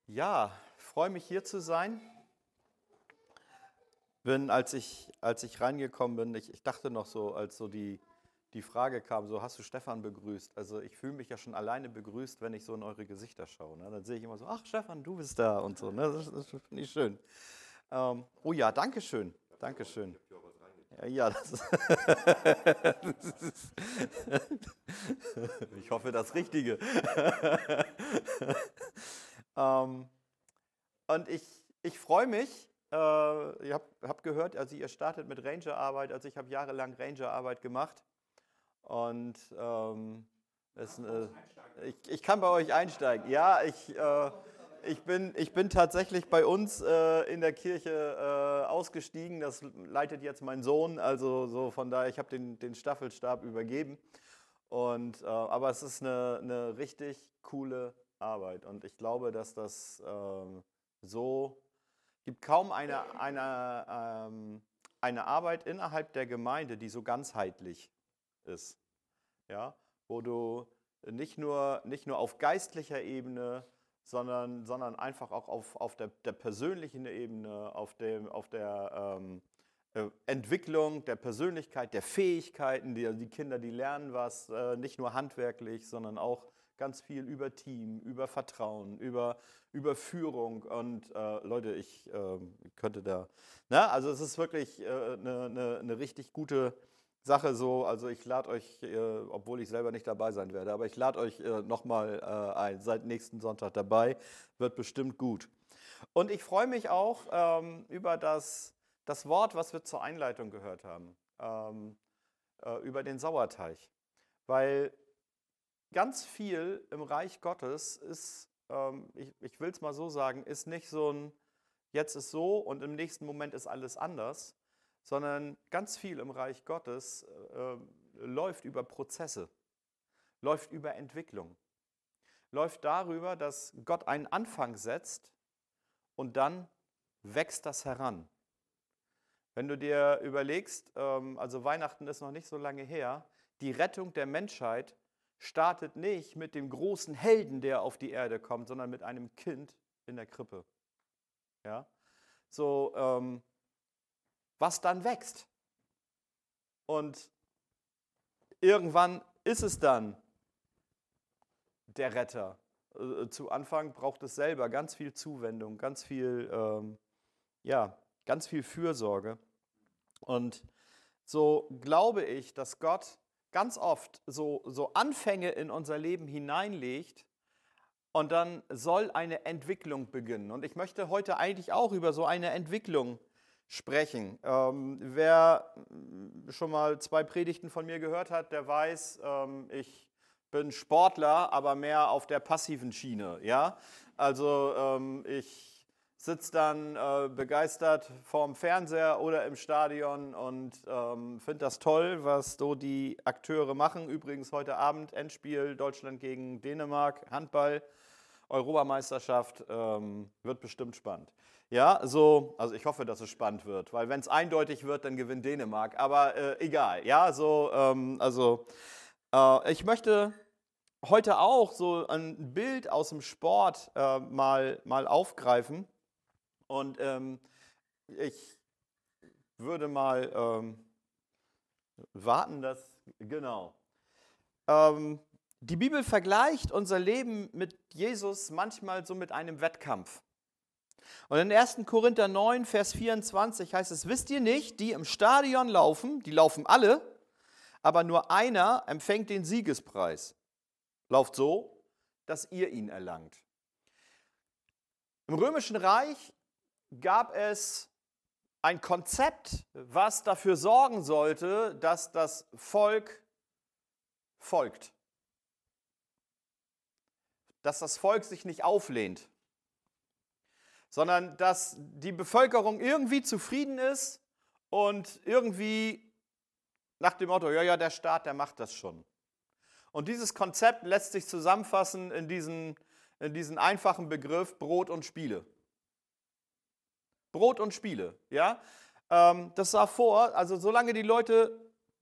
Ja, ich freue mich hier zu sein. Als ich reingekommen bin, ich dachte noch so, als so die Frage kam, so hast du Stefan begrüßt? Also ich fühle mich ja schon alleine begrüßt, wenn ich so in eure Gesichter schaue. Ne? Dann sehe ich immer so, ach Stefan, du bist da und so. Ne? Das finde ich schön. Oh ja, danke schön. Danke schön. Ja, ich hoffe das Richtige. ähm, Und ich freue mich, ihr habt gehört, also ihr startet mit Rangerarbeit, also ich habe jahrelang Rangerarbeit gemacht und ich kann bei euch einsteigen. Ja, ich bin tatsächlich bei uns in der Kirche ausgestiegen, das leitet jetzt mein Sohn, also so von daher, ich habe den Staffelstab übergeben. Aber es ist eine richtig coole Arbeit und ich glaube, dass das so, gibt kaum eine Arbeit innerhalb der Gemeinde, die so ganzheitlich ist. Ja? Wo du nicht nur auf geistlicher Ebene, sondern einfach auch auf der persönlichen Ebene, auf der Entwicklung der Persönlichkeit, der Fähigkeiten, die Kinder, die lernen was, nicht nur handwerklich, sondern auch ganz viel über Team, über Vertrauen, über Führung. Und Leute, ich könnte da, na, also es ist wirklich eine richtig gute Sache so. Also ich lade euch, obwohl ich selber nicht dabei sein werde, aber ich lade euch nochmal ein, seid nächsten Sonntag dabei, wird bestimmt gut. Und ich freue mich auch über das Wort, was wir zur Einleitung gehört haben, über den Sauerteig. Weil ganz viel im Reich Gottes ist, ich will es mal so sagen, ist nicht so ein, jetzt ist so und im nächsten Moment ist alles anders, sondern ganz viel im Reich Gottes läuft über Prozesse, läuft über Entwicklung, läuft darüber, dass Gott einen Anfang setzt und dann wächst das heran. Wenn du dir überlegst, also Weihnachten ist noch nicht so lange her, die Rettung der Menschheit startet nicht mit dem großen Helden, der auf die Erde kommt, sondern mit einem Kind in der Krippe. Ja? So, was dann wächst. Und irgendwann ist es dann der Retter. Zu Anfang braucht es selber ganz viel Zuwendung, ganz viel Fürsorge. Und so glaube ich, dass Gott ganz oft so Anfänge in unser Leben hineinlegt und dann soll eine Entwicklung beginnen. Und ich möchte heute eigentlich auch über so eine Entwicklung sprechen. Wer schon mal 2 Predigten von mir gehört hat, der weiß, ich bin Sportler, aber mehr auf der passiven Schiene. Ja? Also ich sitze dann begeistert vorm Fernseher oder im Stadion und finde das toll, was so die Akteure machen. Übrigens heute Abend Endspiel Deutschland gegen Dänemark, Handball, Europameisterschaft, wird bestimmt spannend. Ja, so, also ich hoffe, dass es spannend wird, weil wenn es eindeutig wird, dann gewinnt Dänemark. Aber egal, ja, so, ich möchte heute auch so ein Bild aus dem Sport mal aufgreifen. Und ich würde mal warten, dass, genau. Die Bibel vergleicht unser Leben mit Jesus manchmal so mit einem Wettkampf. Und in 1. Korinther 9, Vers 24 heißt es, wisst ihr nicht, die im Stadion laufen, die laufen alle, aber nur einer empfängt den Siegespreis. Lauft so, dass ihr ihn erlangt. Im Römischen Reich gab es ein Konzept, was dafür sorgen sollte, dass das Volk folgt. Dass das Volk sich nicht auflehnt, sondern dass die Bevölkerung irgendwie zufrieden ist und irgendwie nach dem Motto, ja, der Staat, der macht das schon. Und dieses Konzept lässt sich zusammenfassen in diesen einfachen Begriff Brot und Spiele. Brot und Spiele, ja. Das sah vor, also solange die Leute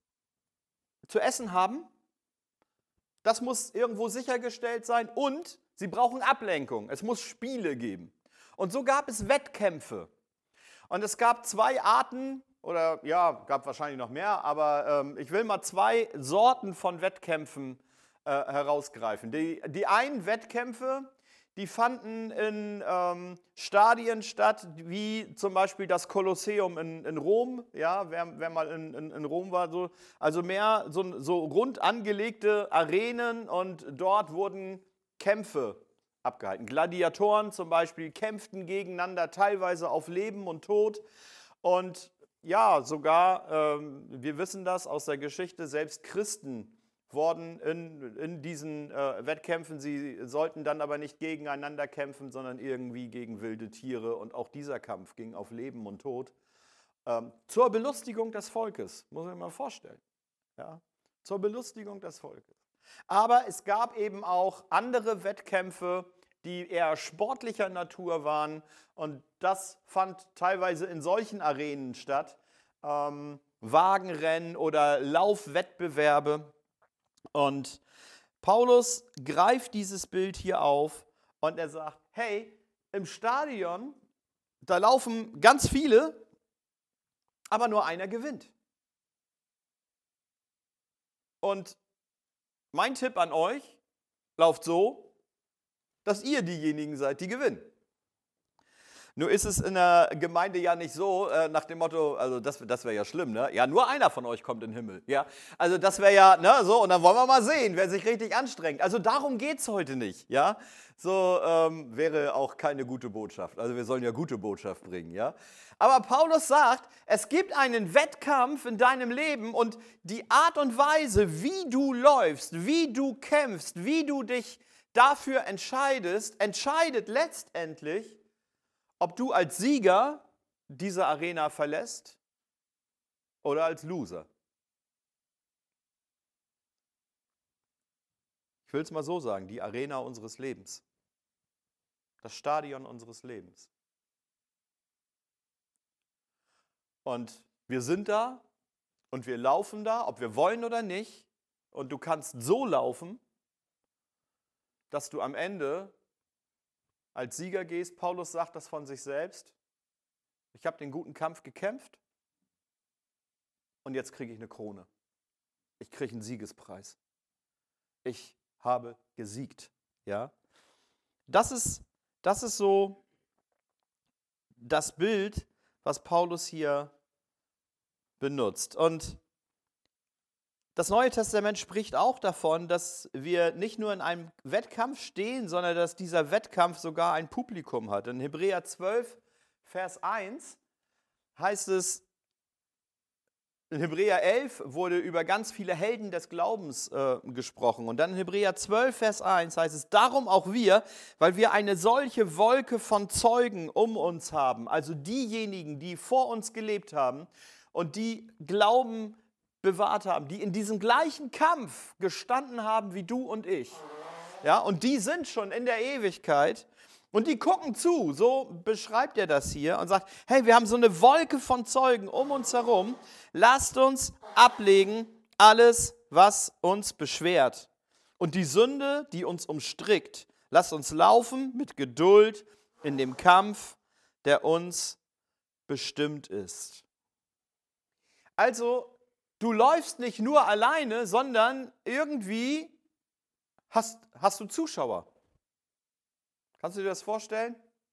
zu essen haben, das muss irgendwo sichergestellt sein und Sie brauchen Ablenkung. Es muss Spiele geben. Und so gab es Wettkämpfe. Und es gab zwei Arten, oder ja, gab wahrscheinlich noch mehr, aber ich will mal zwei Sorten von Wettkämpfen herausgreifen. Die einen Wettkämpfe, die fanden in Stadien statt, wie zum Beispiel das Kolosseum in Rom. Ja, wer mal in Rom war, so, also mehr so rund angelegte Arenen, und dort wurden Kämpfe abgehalten. Gladiatoren zum Beispiel kämpften gegeneinander, teilweise auf Leben und Tod. Und ja, sogar, wir wissen das aus der Geschichte, selbst Christen wurden in diesen Wettkämpfen, sie sollten dann aber nicht gegeneinander kämpfen, sondern irgendwie gegen wilde Tiere. Und auch dieser Kampf ging auf Leben und Tod. Zur Belustigung des Volkes, muss man sich mal vorstellen. Ja? Zur Belustigung des Volkes. Aber es gab eben auch andere Wettkämpfe, die eher sportlicher Natur waren. Und das fand teilweise in solchen Arenen statt. Wagenrennen oder Laufwettbewerbe. Und Paulus greift dieses Bild hier auf und er sagt, hey, im Stadion, da laufen ganz viele, aber nur einer gewinnt. Und mein Tipp an euch, lauft so, dass ihr diejenigen seid, die gewinnen. Nur ist es in der Gemeinde ja nicht so, nach dem Motto, also das wäre ja schlimm, ne? Ja, nur einer von euch kommt in den Himmel. Ja? Also das wäre ja, ne, so, und dann wollen wir mal sehen, wer sich richtig anstrengt. Also darum geht es heute nicht, ja? So wäre auch keine gute Botschaft. Also wir sollen ja gute Botschaft bringen, ja? Aber Paulus sagt, es gibt einen Wettkampf in deinem Leben, und die Art und Weise, wie du läufst, wie du kämpfst, wie du dich dafür entscheidest, entscheidet letztendlich, ob du als Sieger diese Arena verlässt oder als Loser. Ich will es mal so sagen, die Arena unseres Lebens. Das Stadion unseres Lebens. Und wir sind da und wir laufen da, ob wir wollen oder nicht. Und du kannst so laufen, dass du am Ende als Sieger gehst. Paulus sagt das von sich selbst. Ich habe den guten Kampf gekämpft und jetzt kriege ich eine Krone. Ich kriege einen Siegespreis. Ich habe gesiegt. Ja? Das ist so das Bild, was Paulus hier benutzt. Und das Neue Testament spricht auch davon, dass wir nicht nur in einem Wettkampf stehen, sondern dass dieser Wettkampf sogar ein Publikum hat. In Hebräer 12, Vers 1 heißt es, in Hebräer 11 wurde über ganz viele Helden des Glaubens gesprochen. Und dann in Hebräer 12, Vers 1 heißt es, darum auch wir, weil wir eine solche Wolke von Zeugen um uns haben, also diejenigen, die vor uns gelebt haben und die Glauben bewahrt haben, die in diesem gleichen Kampf gestanden haben wie du und ich. Ja, und die sind schon in der Ewigkeit und die gucken zu, so beschreibt er das hier und sagt, hey, wir haben so eine Wolke von Zeugen um uns herum, lasst uns ablegen alles, was uns beschwert. Und die Sünde, die uns umstrickt, lasst uns laufen mit Geduld in dem Kampf, der uns bestimmt ist. Also, du läufst nicht nur alleine, sondern irgendwie hast du Zuschauer. Kannst du dir das vorstellen?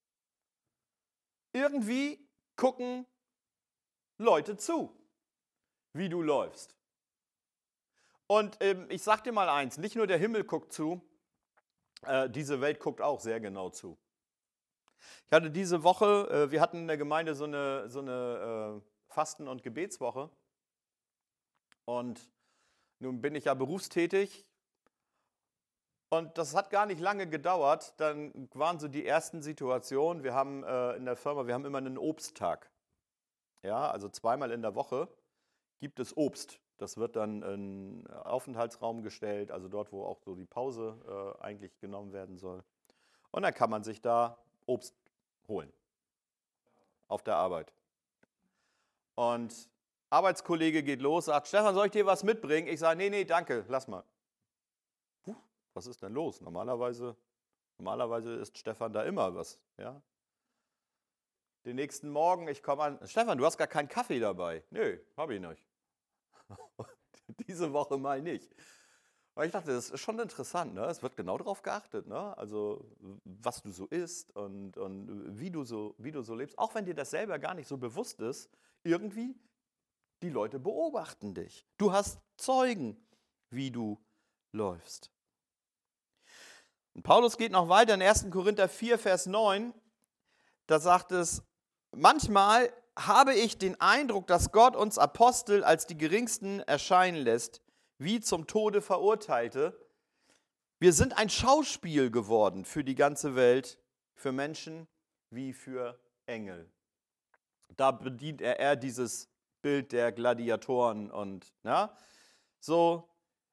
Irgendwie gucken Leute zu, wie du läufst. Und ich sag dir mal eins, nicht nur der Himmel guckt zu, diese Welt guckt auch sehr genau zu. Ich hatte diese Woche, wir hatten in der Gemeinde so eine Fasten- und Gebetswoche. Und nun bin ich ja berufstätig und das hat gar nicht lange gedauert. Dann waren so die ersten Situationen. Wir haben in der Firma, wir haben immer einen Obsttag. Ja, also zweimal in der Woche gibt es Obst. Das wird dann in den Aufenthaltsraum gestellt, also dort, wo auch so die Pause eigentlich genommen werden soll. Und dann kann man sich da Obst holen auf der Arbeit. Und Arbeitskollege geht los, sagt, Stefan, soll ich dir was mitbringen? Ich sage, nee, danke, lass mal. Was ist denn los? Normalerweise Normalerweise isst Stefan da immer was. Ja? Den nächsten Morgen, ich komme an, Stefan, du hast gar keinen Kaffee dabei. Nö, habe ich nicht. Diese Woche mal nicht. Aber ich dachte, das ist schon interessant, ne? Es wird genau darauf geachtet, ne? Also was du so isst und wie du so lebst. Auch wenn dir das selber gar nicht so bewusst ist, irgendwie, die Leute beobachten dich. Du hast Zeugen, wie du läufst. Und Paulus geht noch weiter in 1. Korinther 4, Vers 9. Da sagt es, manchmal habe ich den Eindruck, dass Gott uns Apostel als die geringsten erscheinen lässt, wie zum Tode Verurteilte. Wir sind ein Schauspiel geworden für die ganze Welt, für Menschen wie für Engel. Da bedient er dieses Bild der Gladiatoren und so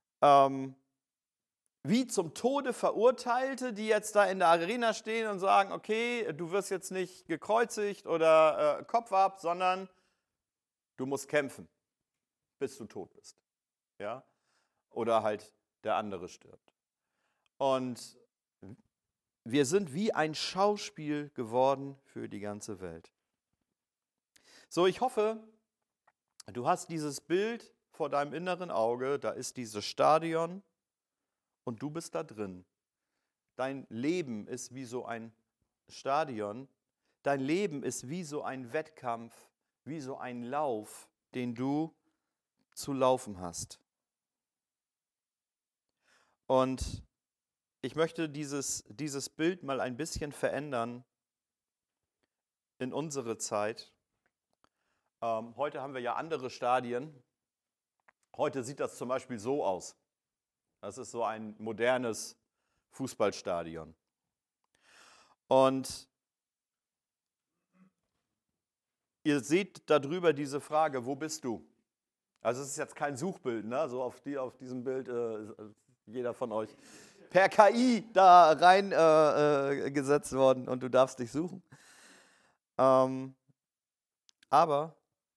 wie zum Tode Verurteilte, die jetzt da in der Arena stehen und sagen, okay, du wirst jetzt nicht gekreuzigt oder Kopf ab, sondern du musst kämpfen, bis du tot bist. Ja? Oder halt der andere stirbt. Und wir sind wie ein Schauspiel geworden für die ganze Welt. So, ich hoffe, du hast dieses Bild vor deinem inneren Auge, da ist dieses Stadion und du bist da drin. Dein Leben ist wie so ein Stadion. Dein Leben ist wie so ein Wettkampf, wie so ein Lauf, den du zu laufen hast. Und ich möchte dieses Bild mal ein bisschen verändern in unsere Zeit. Heute haben wir ja andere Stadien. Heute sieht das zum Beispiel so aus. Das ist so ein modernes Fußballstadion. Und ihr seht darüber diese Frage, wo bist du? Also es ist jetzt kein Suchbild, ne? So auf diesem Bild jeder von euch per KI da rein gesetzt worden und du darfst dich suchen. Aber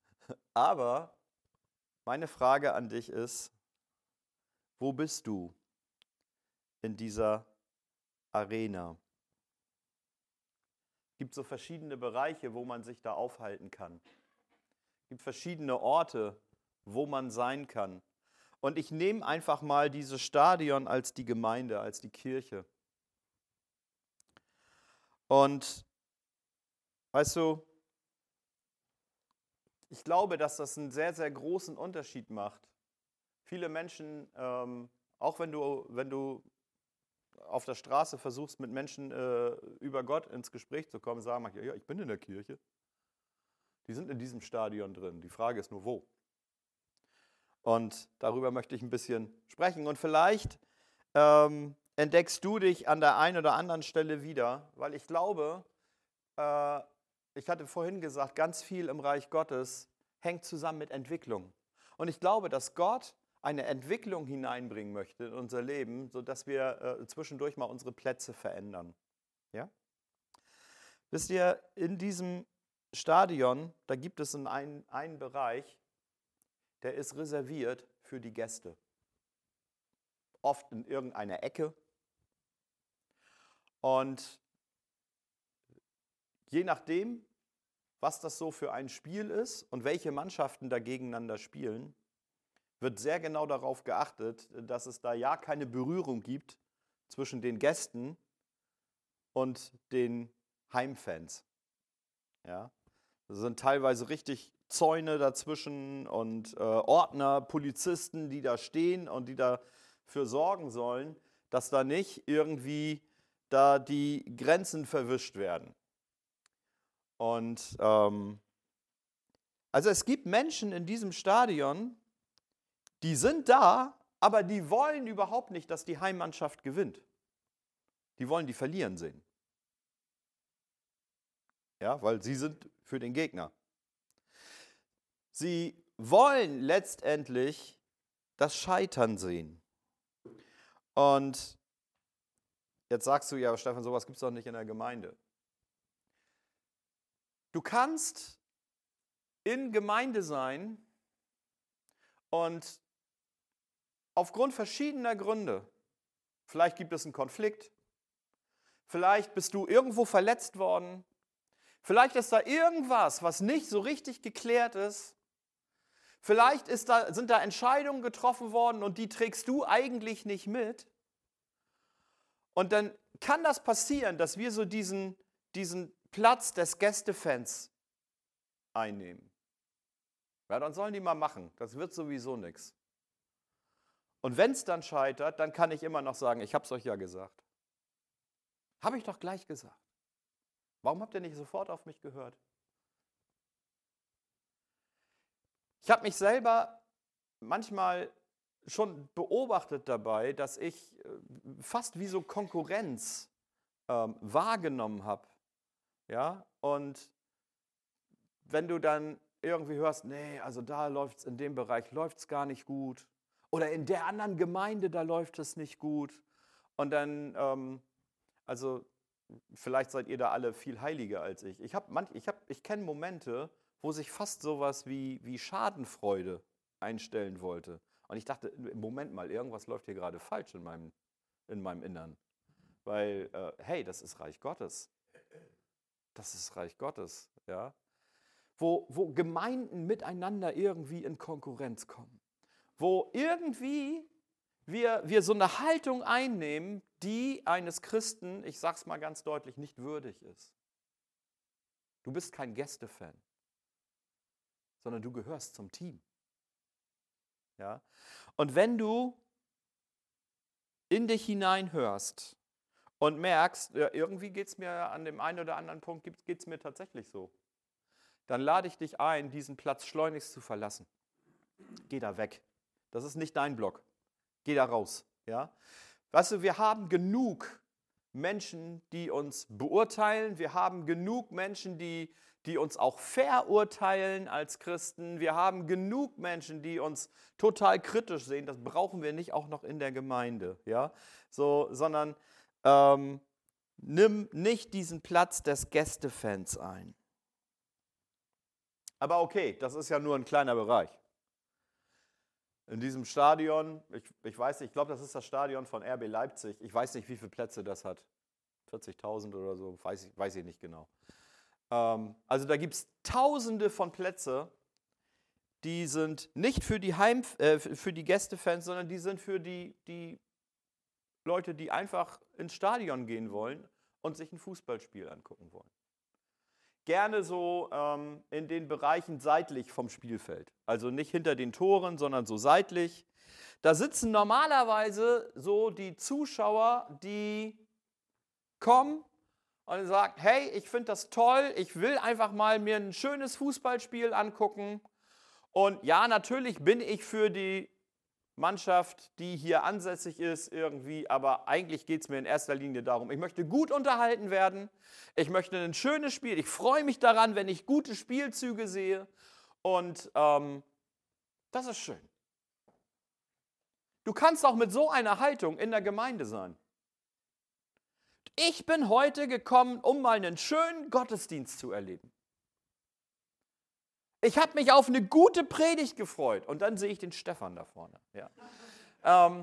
meine Frage an dich ist, wo bist du in dieser Arena? Es gibt so verschiedene Bereiche, wo man sich da aufhalten kann. Es gibt verschiedene Orte, wo man sein kann. Und ich nehme einfach mal dieses Stadion als die Gemeinde, als die Kirche. Und weißt du, ich glaube, dass das einen sehr, sehr großen Unterschied macht. Viele Menschen, auch wenn du auf der Straße versuchst, mit Menschen über Gott ins Gespräch zu kommen, sagen manche, ja, ich bin in der Kirche. Die sind in diesem Stadion drin. Die Frage ist nur, wo? Und darüber möchte ich ein bisschen sprechen. Und vielleicht entdeckst du dich an der einen oder anderen Stelle wieder, weil ich glaube, ich hatte vorhin gesagt, ganz viel im Reich Gottes hängt zusammen mit Entwicklung. Und ich glaube, dass Gott eine Entwicklung hineinbringen möchte in unser Leben, sodass wir zwischendurch mal unsere Plätze verändern. Ja? Wisst ihr, in diesem Stadion, da gibt es einen Bereich, der ist reserviert für die Gäste. Oft in irgendeiner Ecke. Und je nachdem, was das so für ein Spiel ist und welche Mannschaften da gegeneinander spielen, wird sehr genau darauf geachtet, dass es da ja keine Berührung gibt zwischen den Gästen und den Heimfans. Ja? Das sind teilweise richtig Zäune dazwischen und Ordner, Polizisten, die da stehen und die dafür sorgen sollen, dass da nicht irgendwie da die Grenzen verwischt werden. Und also es gibt Menschen in diesem Stadion, die sind da, aber die wollen überhaupt nicht, dass die Heimmannschaft gewinnt. Die wollen die verlieren sehen. Ja, weil sie sind für den Gegner. Sie wollen letztendlich das Scheitern sehen. Und jetzt sagst du, ja, Stefan, sowas gibt es doch nicht in der Gemeinde. Du kannst in Gemeinde sein und aufgrund verschiedener Gründe, vielleicht gibt es einen Konflikt, Vielleicht bist du irgendwo verletzt worden. Vielleicht ist da irgendwas, was nicht so richtig geklärt ist. Vielleicht sind da Entscheidungen getroffen worden und die trägst du eigentlich nicht mit. Und dann kann das passieren, dass wir so diesen Platz des Gästefans einnehmen. Ja, dann sollen die mal machen. Das wird sowieso nichts. Und wenn es dann scheitert, dann kann ich immer noch sagen, ich habe es euch ja gesagt. Habe ich doch gleich gesagt. Warum habt ihr nicht sofort auf mich gehört? Ich habe mich selber manchmal schon beobachtet dabei, dass ich fast wie so Konkurrenz wahrgenommen habe. Ja? Und wenn du dann irgendwie hörst, nee, also da läuft es, in dem Bereich läuft es gar nicht gut. Oder in der anderen Gemeinde, da läuft es nicht gut. Und dann, also vielleicht seid ihr da alle viel heiliger als ich. Ich kenne Momente, wo sich fast sowas wie Schadenfreude einstellen wollte. Und ich dachte, Moment mal, irgendwas läuft hier gerade falsch in meinem Innern. Weil, hey, das ist Reich Gottes. Das ist Reich Gottes, ja. Wo Gemeinden miteinander irgendwie in Konkurrenz kommen. Wo irgendwie wir so eine Haltung einnehmen, die eines Christen, ich sage es mal ganz deutlich, nicht würdig ist. Du bist kein Gästefan, sondern du gehörst zum Team. Ja? Und wenn du in dich hineinhörst und merkst, ja, irgendwie geht es mir an dem einen oder anderen Punkt, geht es mir tatsächlich so, dann lade ich dich ein, diesen Platz schleunigst zu verlassen. Geh da weg. Das ist nicht dein Block. Geh da raus. Ja? Weißt du, wir haben genug Menschen, die uns beurteilen. Wir haben genug Menschen, die uns auch verurteilen als Christen. Wir haben genug Menschen, die uns total kritisch sehen. Das brauchen wir nicht auch noch in der Gemeinde. Ja? Sondern nimm nicht diesen Platz des Gästefans ein. Aber okay, das ist ja nur ein kleiner Bereich. In diesem Stadion, ich weiß nicht, ich glaube, das ist das Stadion von RB Leipzig. Ich weiß nicht, wie viele Plätze das hat. 40.000 oder so, weiß ich nicht genau. Also da gibt es Tausende von Plätzen, die sind nicht für die Gästefans, sondern die sind für die Leute, die einfach ins Stadion gehen wollen und sich ein Fußballspiel angucken wollen. Gerne so in den Bereichen seitlich vom Spielfeld. Also nicht hinter den Toren, sondern so seitlich. Da sitzen normalerweise so die Zuschauer, die kommen und sagen, hey, ich finde das toll, ich will einfach mal mir ein schönes Fußballspiel angucken. Und ja, natürlich bin ich für die Mannschaft, die hier ansässig ist irgendwie, aber eigentlich geht es mir in erster Linie darum, ich möchte gut unterhalten werden, ich möchte ein schönes Spiel, ich freue mich daran, wenn ich gute Spielzüge sehe und das ist schön. Du kannst auch mit so einer Haltung in der Gemeinde sein. Ich bin heute gekommen, um mal einen schönen Gottesdienst zu erleben. Ich habe mich auf eine gute Predigt gefreut. Und dann sehe ich den Stefan da vorne. Ja.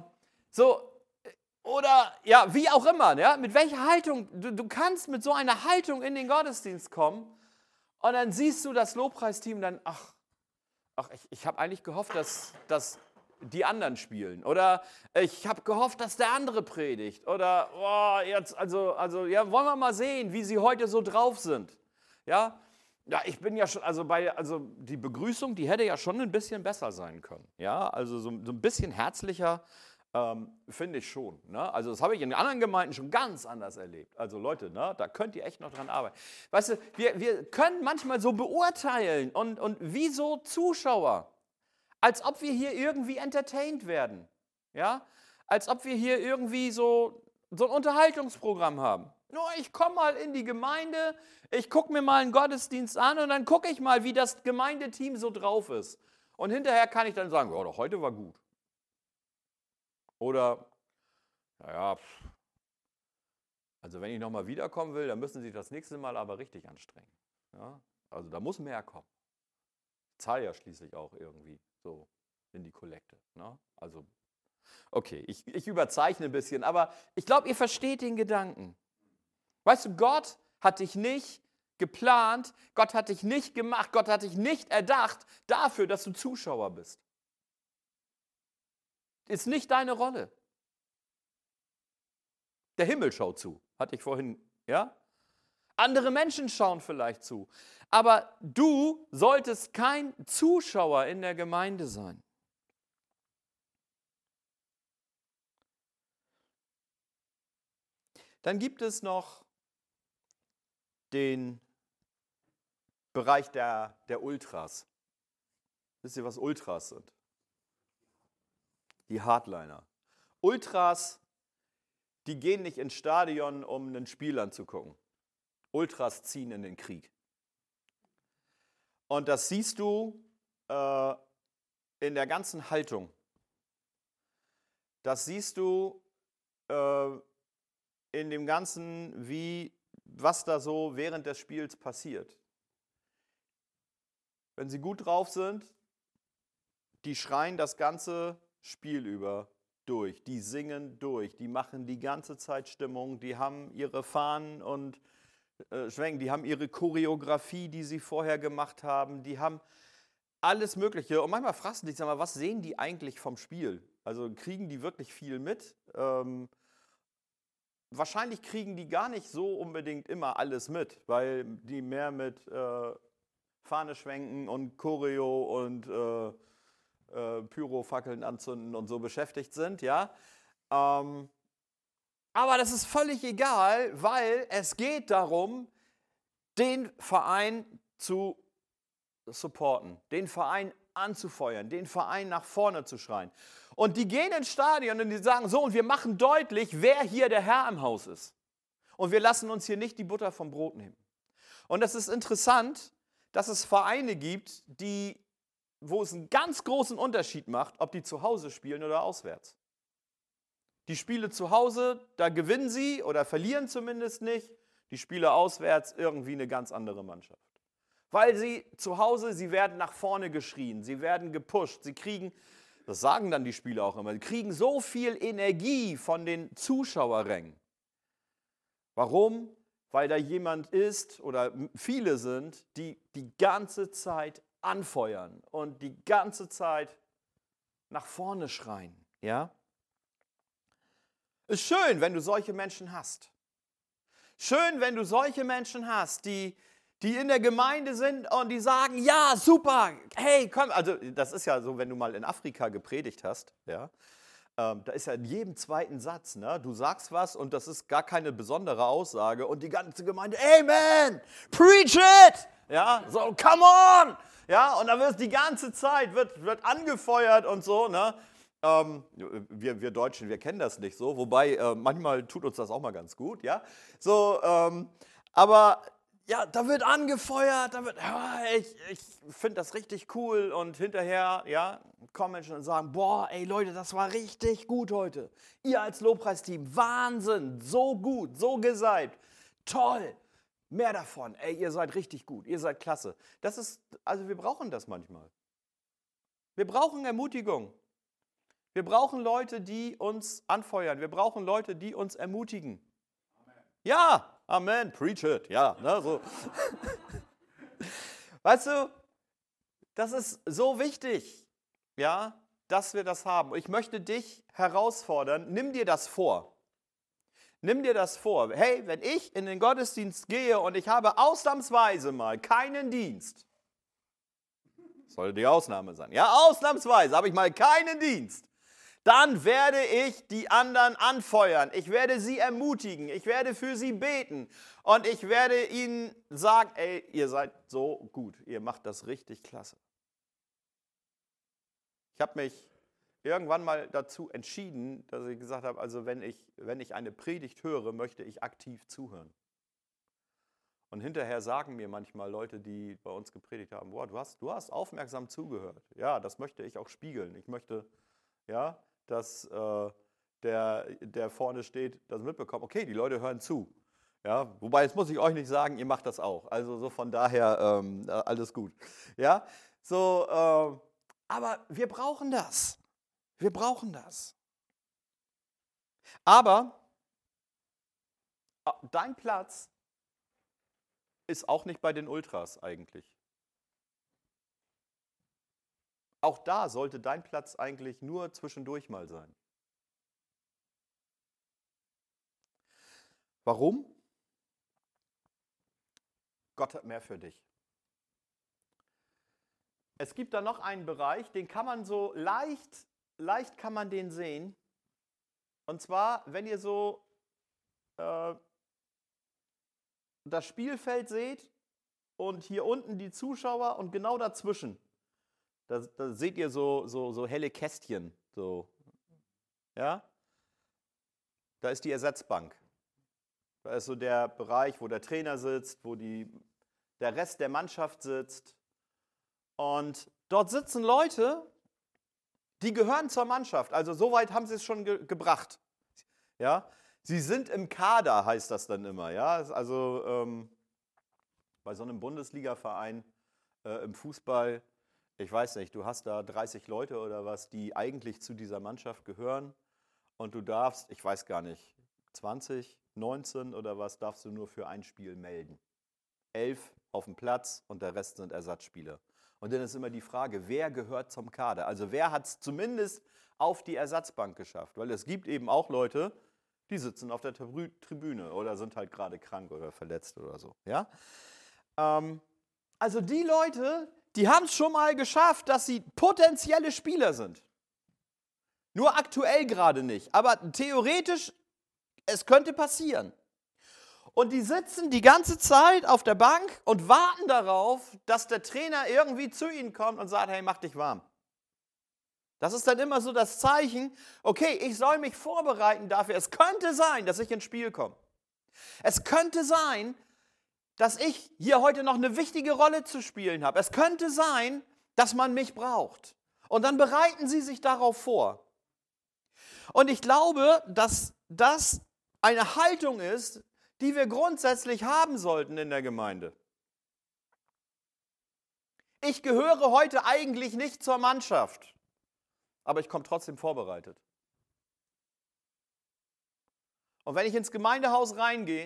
Oder ja, wie auch immer. Ja, mit welcher Haltung? Du kannst mit so einer Haltung in den Gottesdienst kommen und dann siehst du das Lobpreisteam dann, ich habe eigentlich gehofft, dass die anderen spielen. Oder ich habe gehofft, dass der andere predigt. Oder ja, wollen wir mal sehen, wie sie heute so drauf sind. Ja. Ja, ich bin ja schon, also die Begrüßung, die hätte ja schon ein bisschen besser sein können. Ja, also so ein bisschen herzlicher finde ich schon. Ne? Also das habe ich in anderen Gemeinden schon ganz anders erlebt. Also Leute, ne, da könnt ihr echt noch dran arbeiten. Weißt du, wir können manchmal so beurteilen und wie so Zuschauer, als ob wir hier irgendwie entertained werden. Ja, als ob wir hier irgendwie so ein Unterhaltungsprogramm haben. Nur ich komme mal in die Gemeinde, ich gucke mir mal einen Gottesdienst an und dann gucke ich mal, wie das Gemeindeteam so drauf ist. Und hinterher kann ich dann sagen, ja, doch, heute war gut. Oder, naja, also wenn ich nochmal wiederkommen will, dann müssen Sie das nächste Mal aber richtig anstrengen. Ja? Also da muss mehr kommen. Ich zahle ja schließlich auch irgendwie so in die Kollekte. Ne? Also, okay, ich überzeichne ein bisschen, aber ich glaube, ihr versteht den Gedanken. Weißt du, Gott hat dich nicht geplant, Gott hat dich nicht gemacht, Gott hat dich nicht erdacht dafür, dass du Zuschauer bist. Ist nicht deine Rolle. Der Himmel schaut zu, hatte ich vorhin, ja? Andere Menschen schauen vielleicht zu. Aber du solltest kein Zuschauer in der Gemeinde sein. Dann gibt es noch den Bereich der Ultras. Wisst ihr, was Ultras sind? Die Hardliner. Ultras, die gehen nicht ins Stadion, um ein Spiel anzugucken. Ultras ziehen in den Krieg. Und das siehst du in der ganzen Haltung. Das siehst du in dem Ganzen, was da so während des Spiels passiert. Wenn sie gut drauf sind, die schreien das ganze Spiel über durch, die singen durch, die machen die ganze Zeit Stimmung, die haben ihre Fahnen und schwenken, die haben ihre Choreografie, die sie vorher gemacht haben, die haben alles Mögliche. Und manchmal fragst du dich, sag mal, was sehen die eigentlich vom Spiel? Also kriegen die wirklich viel mit? Wahrscheinlich kriegen die gar nicht so unbedingt immer alles mit, weil die mehr mit Fahne schwenken und Choreo und Pyrofackeln anzünden und so beschäftigt sind, ja. Aber das ist völlig egal, weil es geht darum, den Verein zu supporten, den Verein anzufeuern, den Verein nach vorne zu schreien. Und die gehen ins Stadion und die sagen so, und wir machen deutlich, wer hier der Herr im Haus ist. Und wir lassen uns hier nicht die Butter vom Brot nehmen. Und das ist interessant, dass es Vereine gibt, wo es einen ganz großen Unterschied macht, ob die zu Hause spielen oder auswärts. Die Spiele zu Hause, da gewinnen sie oder verlieren zumindest nicht. Die Spiele auswärts irgendwie eine ganz andere Mannschaft. Weil sie zu Hause, sie werden nach vorne geschrien, sie werden gepusht, sie kriegen, das sagen dann die Spieler auch immer, sie kriegen so viel Energie von den Zuschauerrängen. Warum? Weil da jemand ist oder viele sind, die die ganze Zeit anfeuern und die ganze Zeit nach vorne schreien. Ja? Ist schön, wenn du solche Menschen hast. Schön, wenn du solche Menschen hast, die in der Gemeinde sind und die sagen, ja, super, hey, komm. Also das ist ja so, wenn du mal in Afrika gepredigt hast, ja, da ist ja in jedem zweiten Satz, ne, du sagst was und das ist gar keine besondere Aussage und die ganze Gemeinde, Amen, preach it, ja, so, come on, ja, und dann wird die ganze Zeit, wird angefeuert und so, ne. Wir Deutschen, wir kennen das nicht so, wobei manchmal tut uns das auch mal ganz gut, ja, so, aber ja, da wird angefeuert, ich finde das richtig cool und hinterher, ja, kommen Menschen und sagen, boah, ey Leute, das war richtig gut heute. Ihr als Lobpreisteam, Wahnsinn, so gut, so gesalbt, toll, mehr davon, ey, ihr seid richtig gut, ihr seid klasse. Also wir brauchen das manchmal. Wir brauchen Ermutigung. Wir brauchen Leute, die uns anfeuern. Wir brauchen Leute, die uns ermutigen. Amen. Ja, Amen, preach it, ja. Ne, so. Weißt du, das ist so wichtig, ja, dass wir das haben. Ich möchte dich herausfordern, nimm dir das vor. Nimm dir das vor. Hey, wenn ich in den Gottesdienst gehe und ich habe ausnahmsweise mal keinen Dienst, soll die Ausnahme sein, ja, ausnahmsweise habe ich mal keinen Dienst, dann werde ich die anderen anfeuern, ich werde sie ermutigen, ich werde für sie beten und ich werde ihnen sagen, ey, ihr seid so gut, ihr macht das richtig klasse. Ich habe mich irgendwann mal dazu entschieden, dass ich gesagt habe, also wenn ich eine Predigt höre, möchte ich aktiv zuhören. Und hinterher sagen mir manchmal Leute, die bei uns gepredigt haben, boah, du hast aufmerksam zugehört. Ja, das möchte ich auch spiegeln. Ich möchte, ja, dass der vorne steht, das mitbekommt. Okay, die Leute hören zu. Ja, wobei, jetzt muss ich euch nicht sagen, ihr macht das auch. Also so von daher alles gut. Ja, so, aber wir brauchen das. Wir brauchen das. Aber Dein Platz ist auch nicht bei den Ultras eigentlich. Auch da sollte dein Platz eigentlich nur zwischendurch mal sein. Warum? Gott hat mehr für dich. Es gibt da noch einen Bereich, den kann man so leicht kann man den sehen. Und zwar, wenn ihr so das Spielfeld seht und hier unten die Zuschauer und genau dazwischen, da seht ihr so helle Kästchen. So, ja? Da ist die Ersatzbank. Da ist so der Bereich, wo der Trainer sitzt, wo der Rest der Mannschaft sitzt. Und dort sitzen Leute, die gehören zur Mannschaft. Also so weit haben sie es schon gebracht. Ja? Sie sind im Kader, heißt das dann immer. Ja? Also bei so einem Bundesligaverein im Fußball, ich weiß nicht, du hast da 30 Leute oder was, die eigentlich zu dieser Mannschaft gehören. Und du darfst, ich weiß gar nicht, 20, 19 oder was, darfst du nur für ein Spiel melden. 11 auf dem Platz und der Rest sind Ersatzspieler. Und dann ist immer die Frage, wer gehört zum Kader? Also wer hat es zumindest auf die Ersatzbank geschafft? Weil es gibt eben auch Leute, die sitzen auf der Tribüne oder sind halt gerade krank oder verletzt oder so. Ja? Also die Leute, die haben es schon mal geschafft, dass sie potenzielle Spieler sind. Nur aktuell gerade nicht. Aber theoretisch, es könnte passieren. Und die sitzen die ganze Zeit auf der Bank und warten darauf, dass der Trainer irgendwie zu ihnen kommt und sagt, hey, mach dich warm. Das ist dann immer so das Zeichen, okay, ich soll mich vorbereiten dafür. Es könnte sein, dass ich ins Spiel komme. Es könnte sein, dass ich hier heute noch eine wichtige Rolle zu spielen habe. Es könnte sein, dass man mich braucht. Und dann bereiten sie sich darauf vor. Und ich glaube, dass das eine Haltung ist, die wir grundsätzlich haben sollten in der Gemeinde. Ich gehöre heute eigentlich nicht zur Mannschaft, aber ich komme trotzdem vorbereitet. Und wenn ich ins Gemeindehaus reingehe,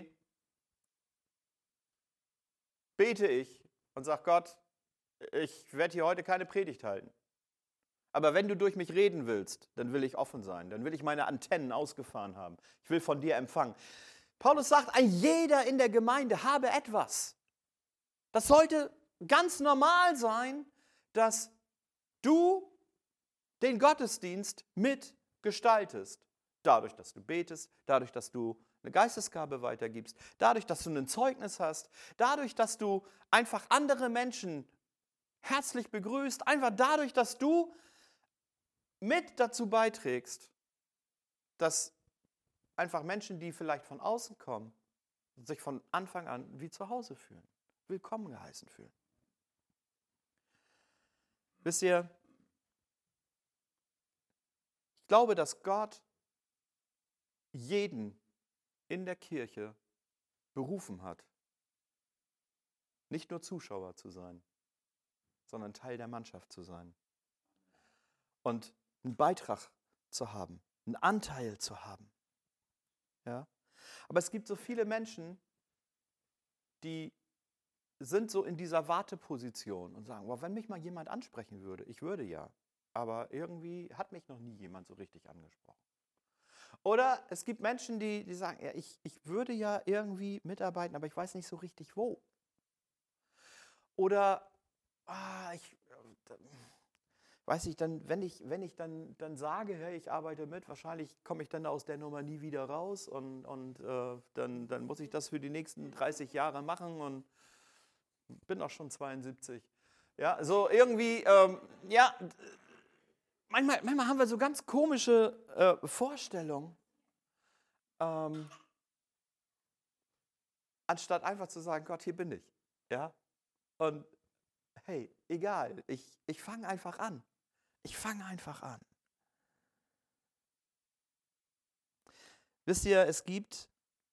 bete ich und sage, Gott, ich werde hier heute keine Predigt halten. Aber wenn du durch mich reden willst, dann will ich offen sein, dann will ich meine Antennen ausgefahren haben. Ich will von dir empfangen. Paulus sagt, ein jeder in der Gemeinde habe etwas. Das sollte ganz normal sein, dass du den Gottesdienst mitgestaltest. Dadurch, dass du betest, dadurch, dass du eine Geistesgabe weitergibst, dadurch, dass du ein Zeugnis hast, dadurch, dass du einfach andere Menschen herzlich begrüßt, einfach dadurch, dass du mit dazu beiträgst, dass einfach Menschen, die vielleicht von außen kommen, sich von Anfang an wie zu Hause fühlen, willkommen geheißen fühlen. Wisst ihr, ich glaube, dass Gott jeden in der Kirche berufen hat, nicht nur Zuschauer zu sein, sondern Teil der Mannschaft zu sein und einen Beitrag zu haben, einen Anteil zu haben. Ja? Aber es gibt so viele Menschen, die sind so in dieser Warteposition und sagen, wow, wenn mich mal jemand ansprechen würde, ich würde ja, aber irgendwie hat mich noch nie jemand so richtig angesprochen. Oder es gibt Menschen, die sagen, ja, ich würde ja irgendwie mitarbeiten, aber ich weiß nicht so richtig wo. Oder weiß ich dann, wenn ich dann sage, hey, ich arbeite mit, wahrscheinlich komme ich dann aus der Nummer nie wieder raus und dann muss ich das für die nächsten 30 Jahre machen und bin auch schon 72. Ja, so irgendwie, manchmal haben wir so ganz komische Vorstellungen, anstatt einfach zu sagen, Gott, hier bin ich. Ja? Und hey, egal, ich fange einfach an. Ich fange einfach an. Wisst ihr, es gibt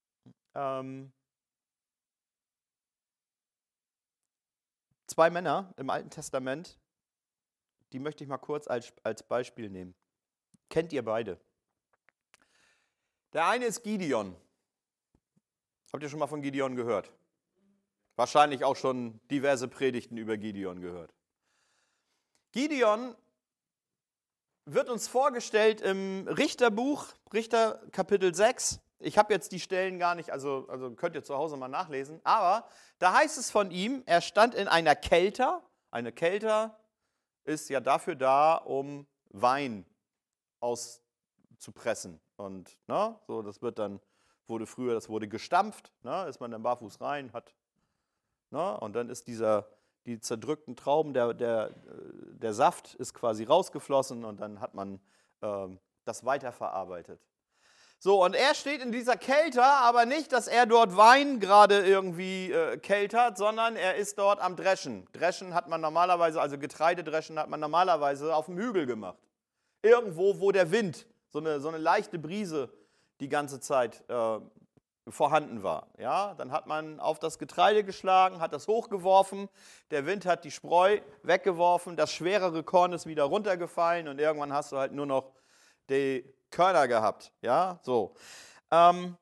zwei Männer im Alten Testament, die möchte ich mal kurz als Beispiel nehmen. Kennt ihr beide? Der eine ist Gideon. Habt ihr schon mal von Gideon gehört? Wahrscheinlich auch schon diverse Predigten über Gideon gehört. Gideon wird uns vorgestellt im Richterbuch, Richter Kapitel 6. Ich habe jetzt die Stellen gar nicht, also könnt ihr zu Hause mal nachlesen. Aber da heißt es von ihm, er stand in einer Kelter. Eine Kelter ist ja dafür da, um Wein auszupressen. Und so, das wurde gestampft, ist man dann barfuß rein, und dann ist die zerdrückten Trauben, der Saft ist quasi rausgeflossen und dann hat man das weiterverarbeitet. So, und er steht in dieser Kelter, aber nicht, dass er dort Wein gerade irgendwie keltert, sondern er ist dort am Dreschen. Dreschen hat man normalerweise, also Getreidedreschen hat man normalerweise auf dem Hügel gemacht. Irgendwo, wo der Wind, so eine leichte Brise die ganze Zeit vorhanden war. Ja, dann hat man auf das Getreide geschlagen, hat das hochgeworfen, der Wind hat die Spreu weggeworfen, das schwerere Korn ist wieder runtergefallen und irgendwann hast du halt nur noch die Körner gehabt. Ja, so. Er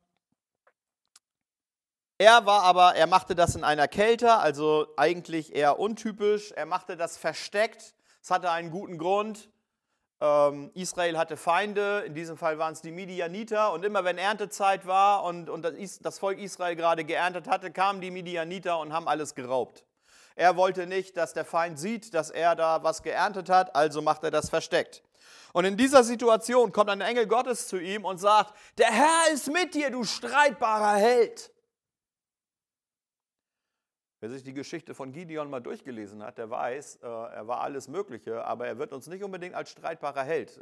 machte das in einer Kälte, also eigentlich eher untypisch. Er machte das versteckt, es hatte einen guten Grund. Israel hatte Feinde, in diesem Fall waren es die Midianiter, und immer wenn Erntezeit war und das Volk Israel gerade geerntet hatte, kamen die Midianiter und haben alles geraubt. Er wollte nicht, dass der Feind sieht, dass er da was geerntet hat, also macht er das versteckt. Und in dieser Situation kommt ein Engel Gottes zu ihm und sagt, der Herr ist mit dir, du streitbarer Held. Wer sich die Geschichte von Gideon mal durchgelesen hat, der weiß, er war alles Mögliche, aber er wird uns nicht unbedingt als streitbarer Held,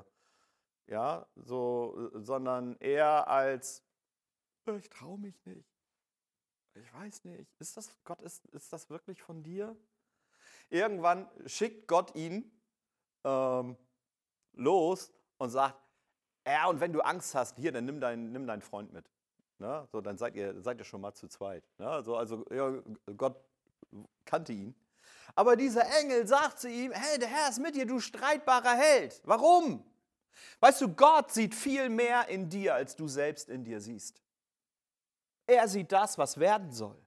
sondern eher als, ich traue mich nicht, ich weiß nicht, ist das wirklich von dir? Irgendwann schickt Gott ihn los und sagt, ja, und wenn du Angst hast, hier, dann nimm deinen Freund mit. So, dann seid ihr schon mal zu zweit. Gott kannte ihn. Aber dieser Engel sagt zu ihm, hey, der Herr ist mit dir, du streitbarer Held. Warum? Weißt du, Gott sieht viel mehr in dir, als du selbst in dir siehst. Er sieht das, was werden soll.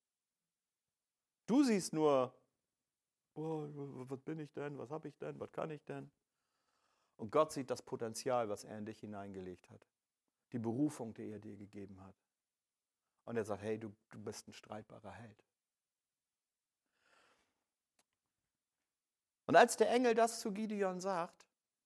Du siehst nur, was bin ich denn, was habe ich denn, was kann ich denn? Und Gott sieht das Potenzial, was er in dich hineingelegt hat. Die Berufung, die er dir gegeben hat. Und er sagt, hey, du bist ein streitbarer Held. Und als der Engel das zu Gideon sagt,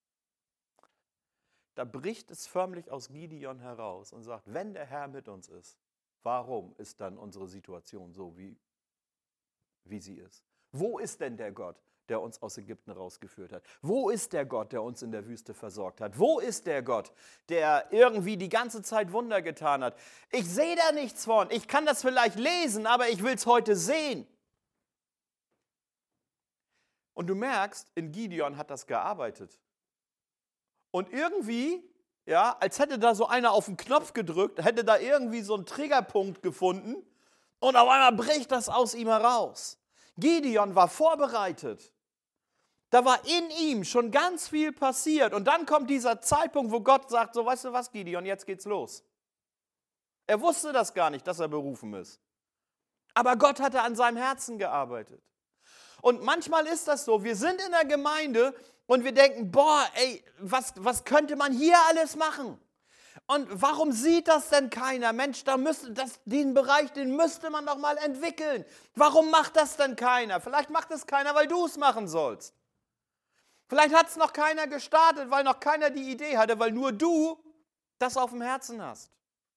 da bricht es förmlich aus Gideon heraus und sagt, wenn der Herr mit uns ist, warum ist dann unsere Situation so, wie sie ist? Wo ist denn der Gott, der uns aus Ägypten rausgeführt hat? Wo ist der Gott, der uns in der Wüste versorgt hat? Wo ist der Gott, der irgendwie die ganze Zeit Wunder getan hat? Ich sehe da nichts von. Ich kann das vielleicht lesen, aber ich will es heute sehen. Und du merkst, in Gideon hat das gearbeitet. Und irgendwie, als hätte da so einer auf den Knopf gedrückt, hätte da irgendwie so einen Triggerpunkt gefunden und auf einmal bricht das aus ihm heraus. Gideon war vorbereitet. Da war in ihm schon ganz viel passiert. Und dann kommt dieser Zeitpunkt, wo Gott sagt, so, weißt du was, Gideon, jetzt geht's los. Er wusste das gar nicht, dass er berufen ist. Aber Gott hatte an seinem Herzen gearbeitet. Und manchmal ist das so, wir sind in der Gemeinde und wir denken, was könnte man hier alles machen? Und warum sieht das denn keiner? Mensch, den Bereich, den müsste man doch mal entwickeln. Warum macht das denn keiner? Vielleicht macht es keiner, weil du es machen sollst. Vielleicht hat es noch keiner gestartet, weil noch keiner die Idee hatte, weil nur du das auf dem Herzen hast.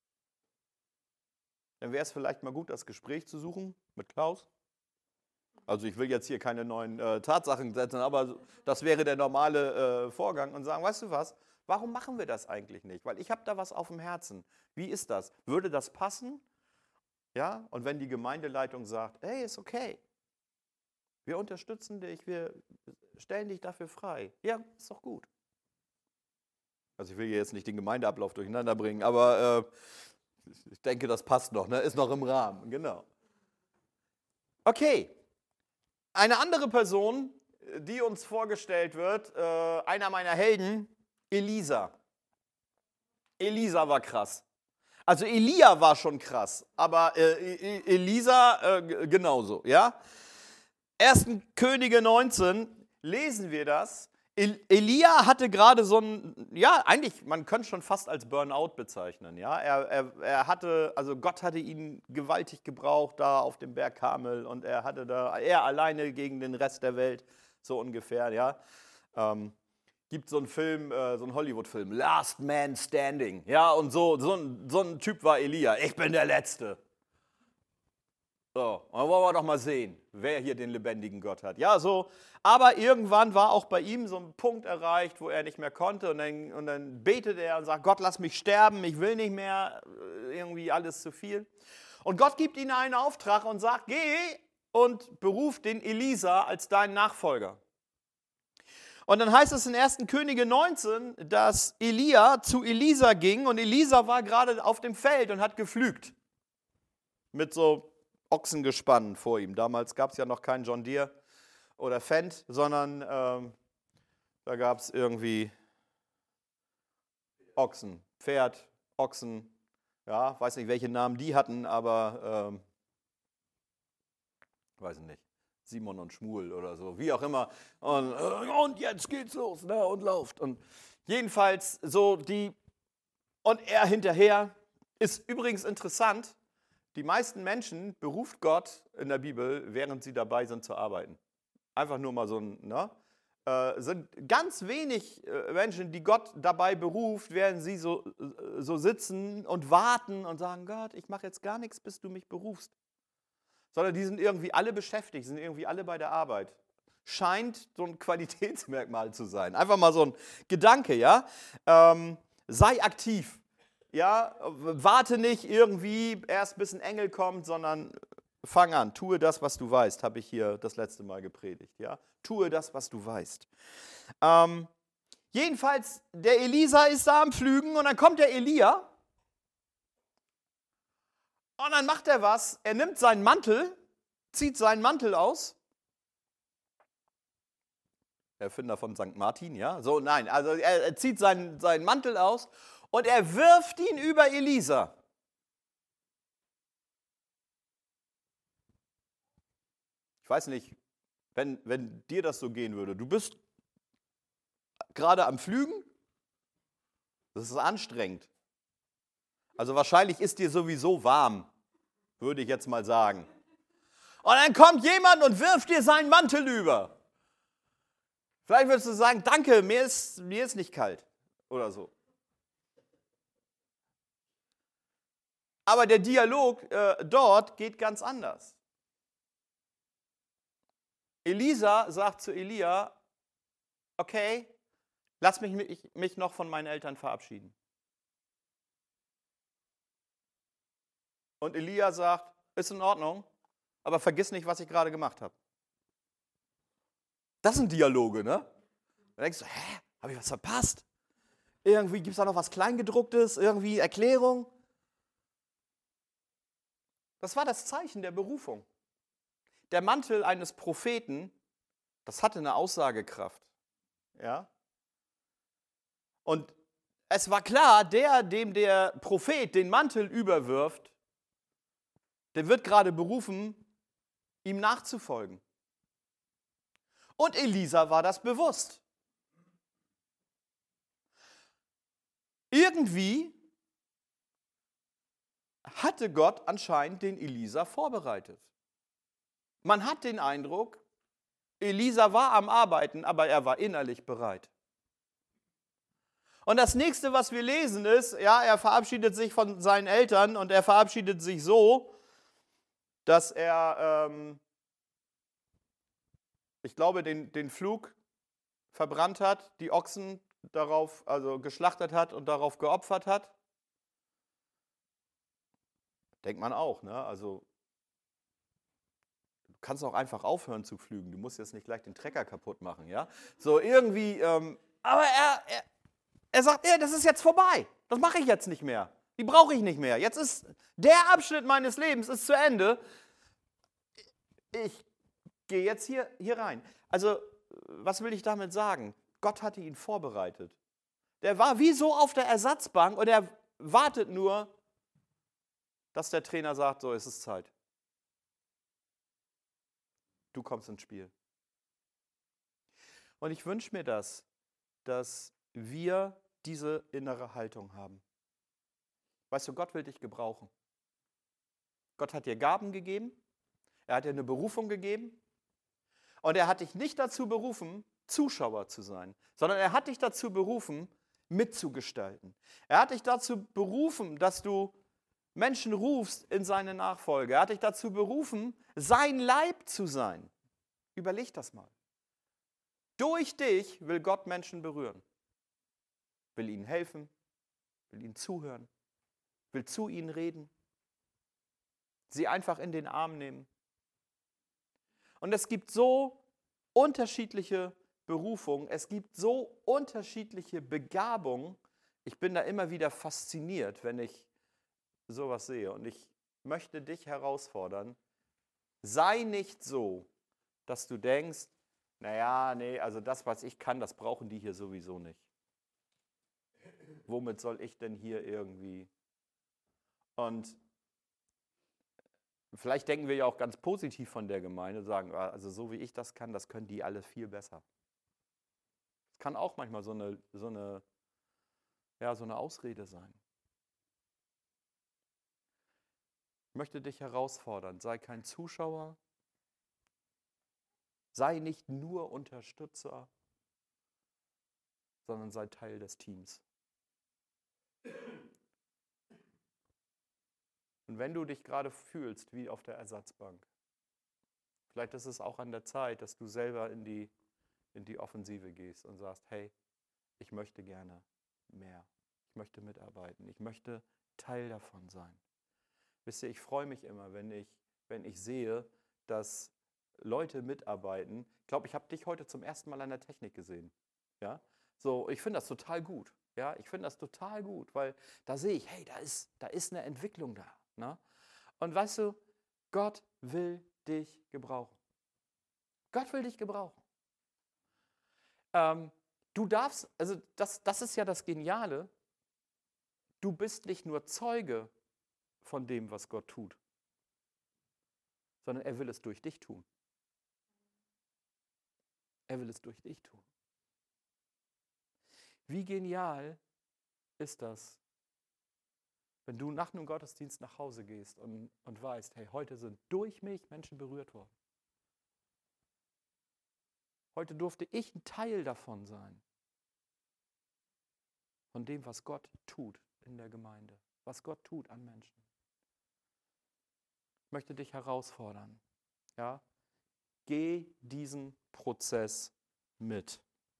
Dann wäre es vielleicht mal gut, das Gespräch zu suchen mit Klaus. Also ich will jetzt hier keine neuen Tatsachen setzen, aber das wäre der normale Vorgang und sagen, weißt du was, warum machen wir das eigentlich nicht? Weil ich habe da was auf dem Herzen. Wie ist das? Würde das passen? Ja, und wenn die Gemeindeleitung sagt, hey, ist okay, wir unterstützen dich, wir stellen dich dafür frei. Ja, ist doch gut. Also ich will hier jetzt nicht den Gemeindeablauf durcheinander bringen, aber ich denke, das passt noch, ne? Ist noch im Rahmen, genau. Okay. Eine andere Person, die uns vorgestellt wird, einer meiner Helden, Elisa. Elisa war krass. Also Elia war schon krass, aber Elisa genauso, ja. 1. Könige 19 lesen wir das. Elia hatte gerade so ein, ja, eigentlich, man könnte es schon fast als Burnout bezeichnen, ja. Er hatte, also Gott hatte ihn gewaltig gebraucht da auf dem Berg Karmel und er alleine gegen den Rest der Welt, so ungefähr, ja. Gibt so einen Film, so einen Hollywood-Film, Last Man Standing, ja, und so ein Typ war Elia, ich bin der Letzte. So, und dann wollen wir doch mal sehen, wer hier den lebendigen Gott hat. Ja, so, aber irgendwann war auch bei ihm so ein Punkt erreicht, wo er nicht mehr konnte und dann betet er und sagt, Gott, lass mich sterben, ich will nicht mehr, irgendwie alles zu viel. Und Gott gibt ihm einen Auftrag und sagt, geh und beruf den Elisa als deinen Nachfolger. Und dann heißt es in 1. Könige 19, dass Elia zu Elisa ging und Elisa war gerade auf dem Feld und hat gepflügt. Mit so Ochsengespann vor ihm. Damals gab es ja noch keinen John Deere oder Fendt, sondern da gab es irgendwie Ochsen, Pferd, Ochsen, ja, weiß nicht, welche Namen die hatten, aber weiß ich nicht. Simon und Schmuel oder so, wie auch immer. Und jetzt geht's los, ne, und läuft. Und jedenfalls so und er hinterher. Ist übrigens interessant, die meisten Menschen beruft Gott in der Bibel, während sie dabei sind zu arbeiten. Einfach nur mal so ein, ne? Sind ganz wenig Menschen, die Gott dabei beruft, während sie so sitzen und warten und sagen, Gott, ich mache jetzt gar nichts, bis du mich berufst. Sondern die sind irgendwie alle beschäftigt, sind irgendwie alle bei der Arbeit. Scheint so ein Qualitätsmerkmal zu sein. Einfach mal so ein Gedanke, ja. Sei aktiv, ja. Warte nicht irgendwie erst bis ein Engel kommt, sondern fang an. Tue das, was du weißt, habe ich hier das letzte Mal gepredigt, ja. Tue das, was du weißt. Jedenfalls, der Elisa ist da am Pflügen und dann kommt der Elia. Und dann macht er was, er nimmt seinen Mantel, zieht seinen Mantel aus. Erfinder von St. Martin, ja? So, nein, also er zieht seinen Mantel aus und er wirft ihn über Elisa. Ich weiß nicht, wenn dir das so gehen würde, du bist gerade am Pflügen, das ist anstrengend. Also wahrscheinlich ist dir sowieso warm, würde ich jetzt mal sagen. Und dann kommt jemand und wirft dir seinen Mantel über. Vielleicht würdest du sagen, danke, mir ist nicht kalt oder so. Aber der Dialog dort geht ganz anders. Elisa sagt zu Elia, okay, lass mich noch von meinen Eltern verabschieden. Und Elia sagt, ist in Ordnung, aber vergiss nicht, was ich gerade gemacht habe. Das sind Dialoge, ne? Da denkst du, habe ich was verpasst? Irgendwie gibt es da noch was Kleingedrucktes, irgendwie Erklärung. Das war das Zeichen der Berufung. Der Mantel eines Propheten, das hatte eine Aussagekraft. Ja? Und es war klar, dem der Prophet den Mantel überwirft, der wird gerade berufen, ihm nachzufolgen. Und Elisa war das bewusst. Irgendwie hatte Gott anscheinend den Elisa vorbereitet. Man hat den Eindruck, Elisa war am Arbeiten, aber er war innerlich bereit. Und das nächste, was wir lesen, ist, ja, er verabschiedet sich von seinen Eltern und er verabschiedet sich so, dass er, ich glaube, den Pflug verbrannt hat, die Ochsen darauf, also geschlachtet hat und darauf geopfert hat. Denkt man auch, ne? Also du kannst auch einfach aufhören zu pflügen. Du musst jetzt nicht gleich den Trecker kaputt machen, ja? So irgendwie, aber er sagt, das ist jetzt vorbei. Das mache ich jetzt nicht mehr. Die brauche ich nicht mehr. Jetzt ist der Abschnitt meines Lebens ist zu Ende. Ich gehe jetzt hier rein. Also, was will ich damit sagen? Gott hatte ihn vorbereitet. Der war wie so auf der Ersatzbank und er wartet nur, dass der Trainer sagt, so, es ist Zeit. Du kommst ins Spiel. Und ich wünsche mir das, dass wir diese innere Haltung haben. Weißt du, Gott will dich gebrauchen. Gott hat dir Gaben gegeben, er hat dir eine Berufung gegeben und er hat dich nicht dazu berufen, Zuschauer zu sein, sondern er hat dich dazu berufen, mitzugestalten. Er hat dich dazu berufen, dass du Menschen rufst in seine Nachfolge. Er hat dich dazu berufen, sein Leib zu sein. Überleg das mal. Durch dich will Gott Menschen berühren, will ihnen helfen, will ihnen zuhören, will zu ihnen reden, sie einfach in den Arm nehmen. Und es gibt so unterschiedliche Berufungen, es gibt so unterschiedliche Begabungen. Ich bin da immer wieder fasziniert, wenn ich sowas sehe. Und ich möchte dich herausfordern, sei nicht so, dass du denkst, naja, nee, also das, was ich kann, das brauchen die hier sowieso nicht. Womit soll ich denn hier irgendwie? Und vielleicht denken wir ja auch ganz positiv von der Gemeinde, sagen, also so wie ich das kann, das können die alle viel besser. Es kann auch manchmal so eine Ausrede sein. Ich möchte dich herausfordern, sei kein Zuschauer, sei nicht nur Unterstützer, sondern sei Teil des Teams. Und wenn du dich gerade fühlst wie auf der Ersatzbank, vielleicht ist es auch an der Zeit, dass du selber in die Offensive gehst und sagst, hey, ich möchte gerne mehr. Ich möchte mitarbeiten. Ich möchte Teil davon sein. Wisst ihr, ich freue mich immer, wenn ich sehe, dass Leute mitarbeiten. Ich glaube, ich habe dich heute zum ersten Mal an der Technik gesehen. Ja? So, ich finde das total gut. Ja? Ich finde das total gut, weil da sehe ich, hey, da ist eine Entwicklung da. Ne? Und weißt du, Gott will dich gebrauchen. Gott will dich gebrauchen. Du darfst, also das ist ja das Geniale, du bist nicht nur Zeuge von dem, was Gott tut, sondern er will es durch dich tun. Er will es durch dich tun. Wie genial ist das, wenn du nach einem Gottesdienst nach Hause gehst und weißt, hey, heute sind durch mich Menschen berührt worden. Heute durfte ich ein Teil davon sein. Von dem, was Gott tut in der Gemeinde. Was Gott tut an Menschen. Ich möchte dich herausfordern. Ja? Geh diesen Prozess mit.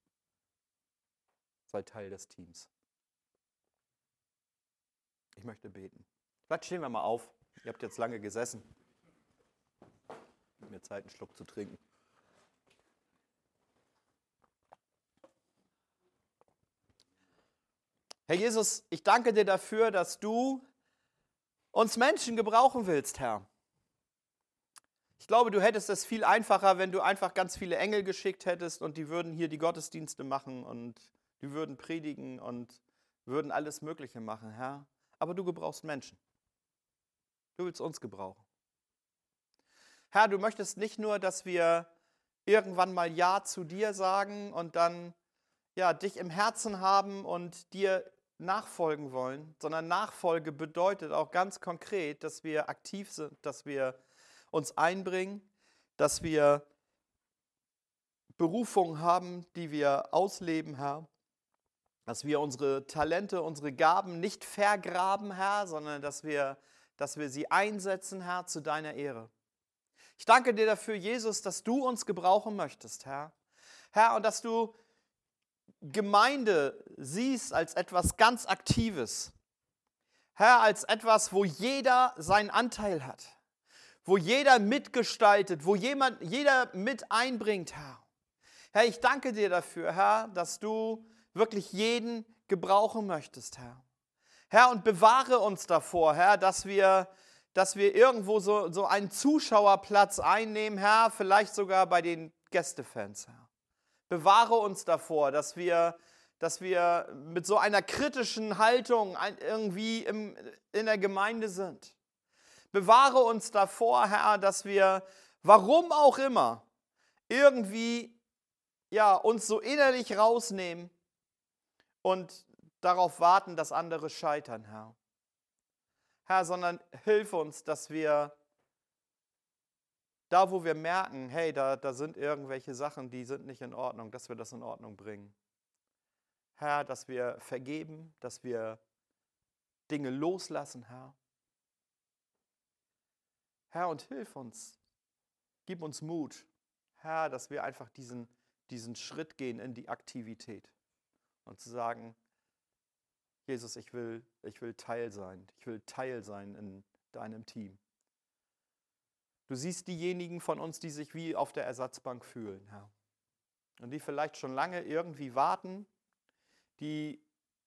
Sei Teil des Teams. Ich möchte beten. Vielleicht stehen wir mal auf. Ihr habt jetzt lange gesessen. Gib mir Zeit, einen Schluck zu trinken. Herr Jesus, ich danke dir dafür, dass du uns Menschen gebrauchen willst, Herr. Ich glaube, du hättest es viel einfacher, wenn du einfach ganz viele Engel geschickt hättest und die würden hier die Gottesdienste machen und die würden predigen und würden alles Mögliche machen, Herr. Aber du gebrauchst Menschen. Du willst uns gebrauchen. Herr, du möchtest nicht nur, dass wir irgendwann mal Ja zu dir sagen und dann dich im Herzen haben und dir nachfolgen wollen, sondern Nachfolge bedeutet auch ganz konkret, dass wir aktiv sind, dass wir uns einbringen, dass wir Berufungen haben, die wir ausleben, Herr. Dass wir unsere Talente, unsere Gaben nicht vergraben, Herr, sondern dass wir sie einsetzen, Herr, zu deiner Ehre. Ich danke dir dafür, Jesus, dass du uns gebrauchen möchtest, Herr. Herr, und dass du Gemeinde siehst als etwas ganz Aktives. Herr, als etwas, wo jeder seinen Anteil hat. Wo jeder mitgestaltet, wo jeder mit einbringt, Herr. Herr, ich danke dir dafür, Herr, dass du wirklich jeden gebrauchen möchtest, Herr. Herr, und bewahre uns davor, Herr, dass wir irgendwo so einen Zuschauerplatz einnehmen, Herr, vielleicht sogar bei den Gästefans, Herr. Bewahre uns davor, dass wir mit so einer kritischen Haltung irgendwie in der Gemeinde sind. Bewahre uns davor, Herr, dass wir, warum auch immer, irgendwie uns so innerlich rausnehmen und darauf warten, dass andere scheitern, Herr. Herr, sondern hilf uns, dass wir da, wo wir merken, hey, da sind irgendwelche Sachen, die sind nicht in Ordnung, dass wir das in Ordnung bringen. Herr, dass wir vergeben, dass wir Dinge loslassen, Herr. Herr, und hilf uns, gib uns Mut, Herr, dass wir einfach diesen Schritt gehen in die Aktivität und zu sagen, Jesus, ich will Teil sein. Ich will Teil sein in deinem Team. Du siehst diejenigen von uns, die sich wie auf der Ersatzbank fühlen, Herr. Und die vielleicht schon lange irgendwie warten, die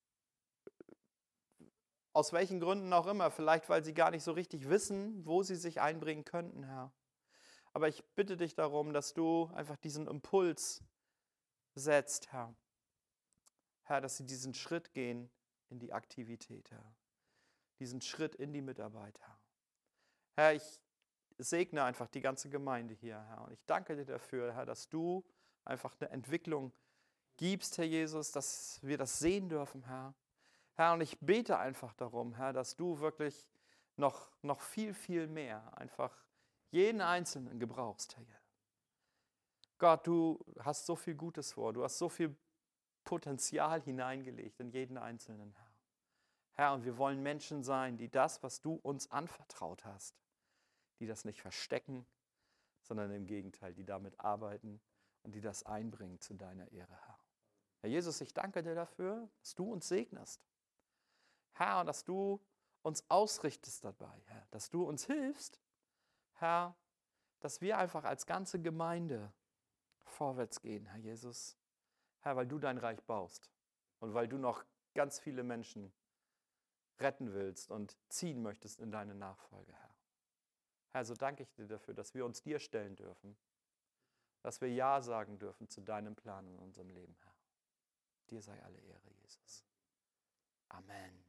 aus welchen Gründen auch immer, vielleicht weil sie gar nicht so richtig wissen, wo sie sich einbringen könnten, Herr. Aber ich bitte dich darum, dass du einfach diesen Impuls setzt, Herr. Herr, dass sie diesen Schritt gehen in die Aktivität, Herr. Diesen Schritt in die Mitarbeit, Herr. Herr, ich segne einfach die ganze Gemeinde hier, Herr. Und ich danke dir dafür, Herr, dass du einfach eine Entwicklung gibst, Herr Jesus, dass wir das sehen dürfen, Herr. Herr, und ich bete einfach darum, Herr, dass du wirklich noch viel, viel mehr einfach jeden Einzelnen gebrauchst, Herr. Gott, du hast so viel Gutes vor, du hast so viel Potenzial hineingelegt in jeden Einzelnen, Herr. Herr, und wir wollen Menschen sein, die das, was du uns anvertraut hast, die das nicht verstecken, sondern im Gegenteil, die damit arbeiten und die das einbringen zu deiner Ehre, Herr. Herr Jesus, ich danke dir dafür, dass du uns segnest. Herr, und dass du uns ausrichtest dabei, Herr, dass du uns hilfst, Herr, dass wir einfach als ganze Gemeinde vorwärts gehen, Herr Jesus. Herr, weil du dein Reich baust und weil du noch ganz viele Menschen retten willst und ziehen möchtest in deine Nachfolge, Herr. Herr, so danke ich dir dafür, dass wir uns dir stellen dürfen, dass wir Ja sagen dürfen zu deinem Plan in unserem Leben, Herr. Dir sei alle Ehre, Jesus. Amen.